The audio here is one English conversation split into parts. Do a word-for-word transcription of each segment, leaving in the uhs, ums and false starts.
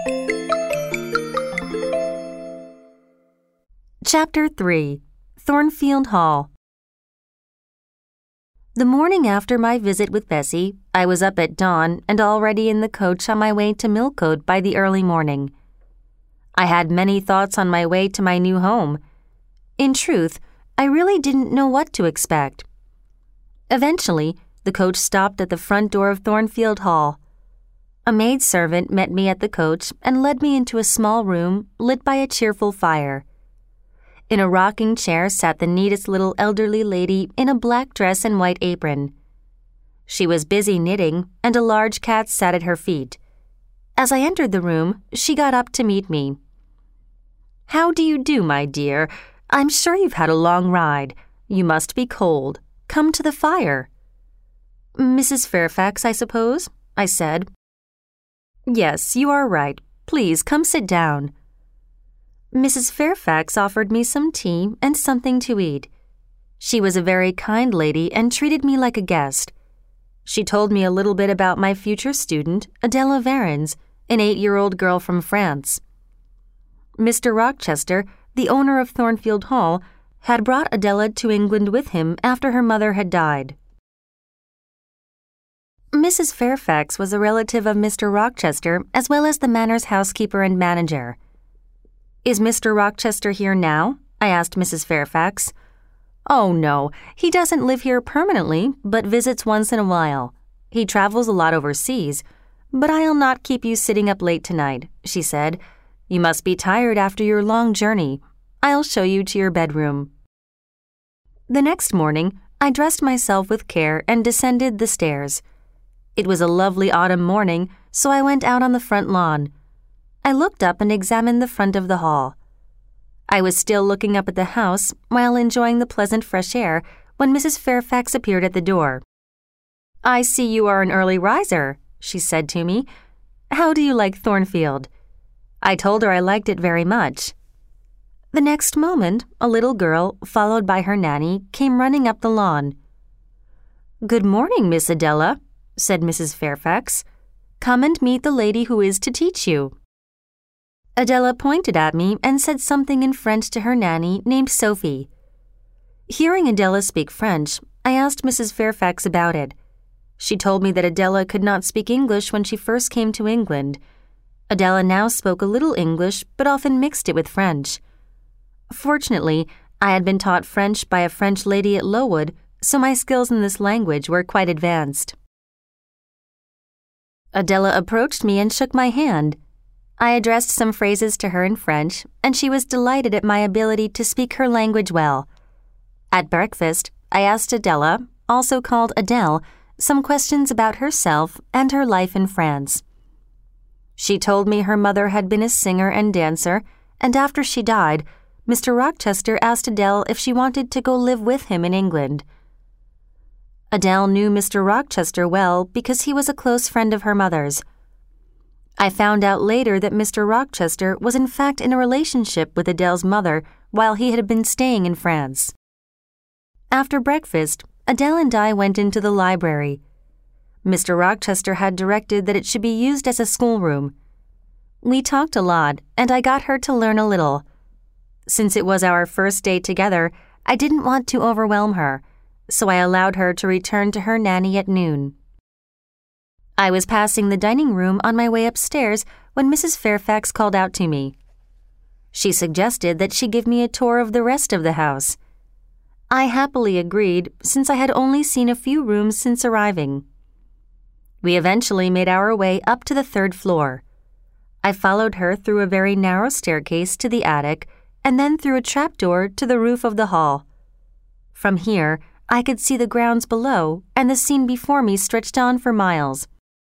Chapter three. Thornfield Hall. The morning after my visit with Bessie, I was up at dawn and already in the coach on my way to Millcote by the early morning. I had many thoughts on my way to my new home. In truth, I really didn't know what to expect. Eventually, the coach stopped at the front door of Thornfield Hall. A maidservant met me at the coach and led me into a small room lit by a cheerful fire. In a rocking chair sat the neatest little elderly lady in a black dress and white apron. She was busy knitting, and a large cat sat at her feet. As I entered the room, she got up to meet me. "How do you do, my dear? I'm sure you've had a long ride. You must be cold. Come to the fire." "Missus Fairfax, I suppose?" I said. "Yes, you are right. Please come sit down." Missus Fairfax offered me some tea and something to eat. She was a very kind lady and treated me like a guest. She told me a little bit about my future student, Adela Varens, an eight-year-old girl from France. Mister Rochester, the owner of Thornfield Hall, had brought Adela to England with him after her mother had died. Missus Fairfax was a relative of Mister Rochester as well as the manor's housekeeper and manager. "Is Mister Rochester here now?" I asked Missus Fairfax. "Oh, no, he doesn't live here permanently, but visits once in a while. He travels a lot overseas, but I'll not keep you sitting up late tonight," she said. "You must be tired after your long journey. I'll show you to your bedroom." The next morning, I dressed myself with care and descended the stairs. It was a lovely autumn morning, so I went out on the front lawn. I looked up and examined the front of the hall. I was still looking up at the house while enjoying the pleasant fresh air when Missus Fairfax appeared at the door. "I see you are an early riser," she said to me. "How do you like Thornfield?" I told her I liked it very much. The next moment, a little girl, followed by her nanny, came running up the lawn. "Good morning, Miss Adela," said Missus Fairfax. "Come and meet the lady who is to teach you." Adela pointed at me and said something in French to her nanny named Sophie. Hearing Adela speak French, I asked Missus Fairfax about it. She told me that Adela could not speak English when she first came to England. Adela now spoke a little English, but often mixed it with French. Fortunately, I had been taught French by a French lady at Lowood, so my skills in this language were quite advanced. Adela approached me and shook my hand. I addressed some phrases to her in French, and she was delighted at my ability to speak her language well. At breakfast, I asked Adela, also called Adele, some questions about herself and her life in France. She told me her mother had been a singer and dancer, and after she died, Mister Rochester asked Adele if she wanted to go live with him in England. Adele knew Mister Rochester well because he was a close friend of her mother's. I found out later that Mister Rochester was in fact in a relationship with Adele's mother while he had been staying in France. After breakfast, Adele and I went into the library. Mister Rochester had directed that it should be used as a schoolroom. We talked a lot, and I got her to learn a little. Since it was our first day together, I didn't want to overwhelm her, so I allowed her to return to her nanny at noon. I was passing the dining room on my way upstairs when Missus Fairfax called out to me. She suggested that she give me a tour of the rest of the house. I happily agreed, since I had only seen a few rooms since arriving. We eventually made our way up to the third floor. I followed her through a very narrow staircase to the attic and then through a trapdoor to the roof of the hall. From here, I could see the grounds below, and the scene before me stretched on for miles.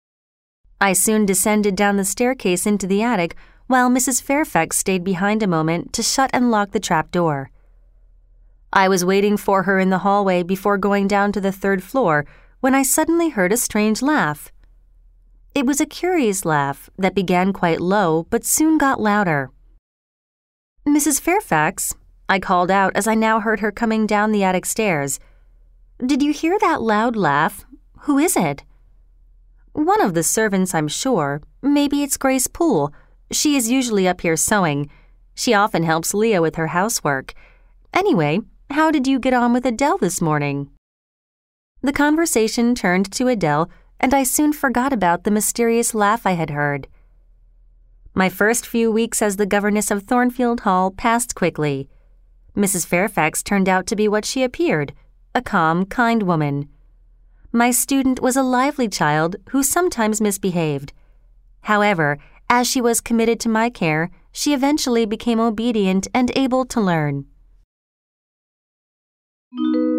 I soon descended down the staircase into the attic, while Missus Fairfax stayed behind a moment to shut and lock the trapdoor. I was waiting for her in the hallway before going down to the third floor when I suddenly heard a strange laugh. It was a curious laugh that began quite low but soon got louder. "Missus Fairfax," I called out as I now heard her coming down the attic stairs. "Did you hear that loud laugh? Who is it?" "One of the servants, I'm sure. Maybe it's Grace Poole. She is usually up here sewing. She often helps Leah with her housework. Anyway, how did you get on with Adele this morning?" The conversation turned to Adele, and I soon forgot about the mysterious laugh I had heard. My first few weeks as the governess of Thornfield Hall passed quickly. Missus Fairfax turned out to be what she appeared, a calm, kind woman. My student was a lively child who sometimes misbehaved. However, as she was committed to my care, she eventually became obedient and able to learn.